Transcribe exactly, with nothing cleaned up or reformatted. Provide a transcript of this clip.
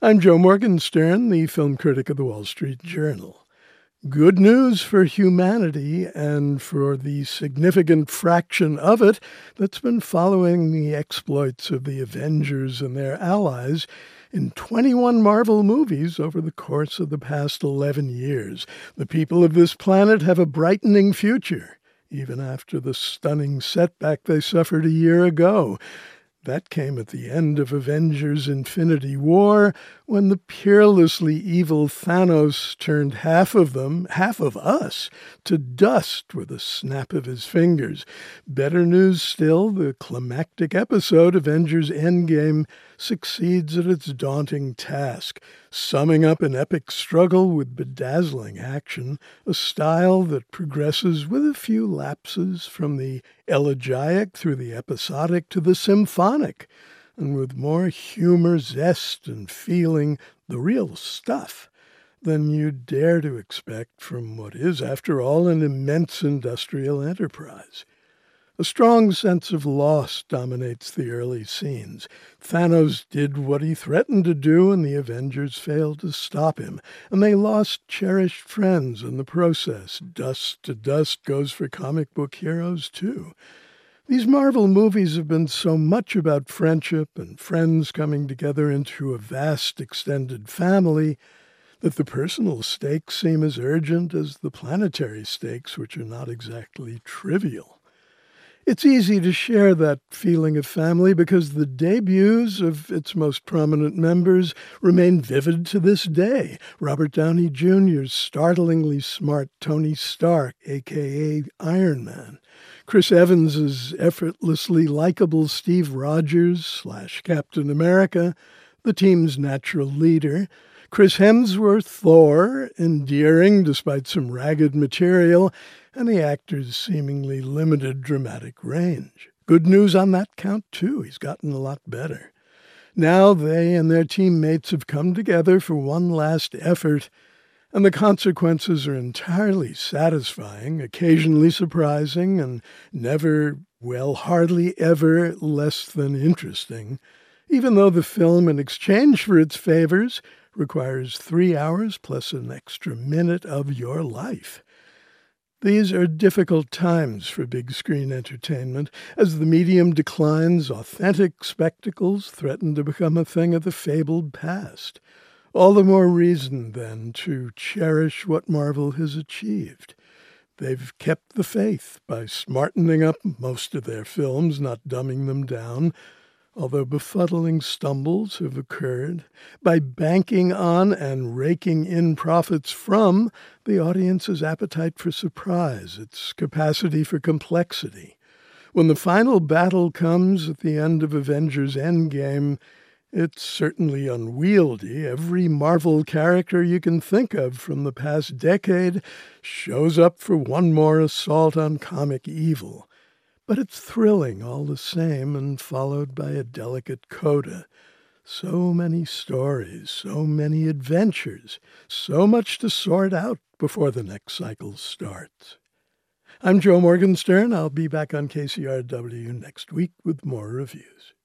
I'm Joe Morgenstern, the film critic of the Wall Street Journal. Good news for humanity and for the significant fraction of it that's been following the exploits of the Avengers and their allies in twenty-one Marvel movies over the course of the past eleven years. The people of this planet have a brightening future, even after the stunning setback they suffered a year ago. That came at the end of Avengers Infinity War, when the peerlessly evil Thanos turned half of them, half of us, to dust with a snap of his fingers. Better news still, the climactic episode, Avengers Endgame, succeeds at its daunting task, summing up an epic struggle with bedazzling action, a style that progresses with a few lapses from the elegiac through the episodic to the symphonic, and with more humor, zest, and feeling, the real stuff, than you'd dare to expect from what is, after all, an immense industrial enterprise. A strong sense of loss dominates the early scenes. Thanos did what he threatened to do, and the Avengers failed to stop him, and they lost cherished friends in the process. Dust to dust goes for comic book heroes, too. These Marvel movies have been so much about friendship and friends coming together into a vast extended family that the personal stakes seem as urgent as the planetary stakes, which are not exactly trivial. It's easy to share that feeling of family because the debuts of its most prominent members remain vivid to this day. Robert Downey Junior's startlingly smart Tony Stark, a k a. Iron Man. Chris Evans's effortlessly likable Steve Rogers slash Captain America, the team's natural leader. Chris Hemsworth, Thor, endearing despite some ragged material, and the actor's seemingly limited dramatic range. Good news on that count, too. He's gotten a lot better. Now they and their teammates have come together for one last effort, and the consequences are entirely satisfying, occasionally surprising, and never, well, hardly ever less than interesting, even though the film, in exchange for its favors, requires three hours plus an extra minute of your life. These are difficult times for big screen entertainment. As the medium declines, authentic spectacles threaten to become a thing of the fabled past. All the more reason, then, to cherish what Marvel has achieved. They've kept the faith by smartening up most of their films, not dumbing them down, although befuddling stumbles have occurred, by banking on and raking in profits from the audience's appetite for surprise, its capacity for complexity. When the final battle comes at the end of Avengers Endgame, it's certainly unwieldy. Every Marvel character you can think of from the past decade shows up for one more assault on comic evil. But it's thrilling all the same, and followed by a delicate coda. So many stories, so many adventures, so much to sort out before the next cycle starts. I'm Joe Morgenstern. I'll be back on K C R W next week with more reviews.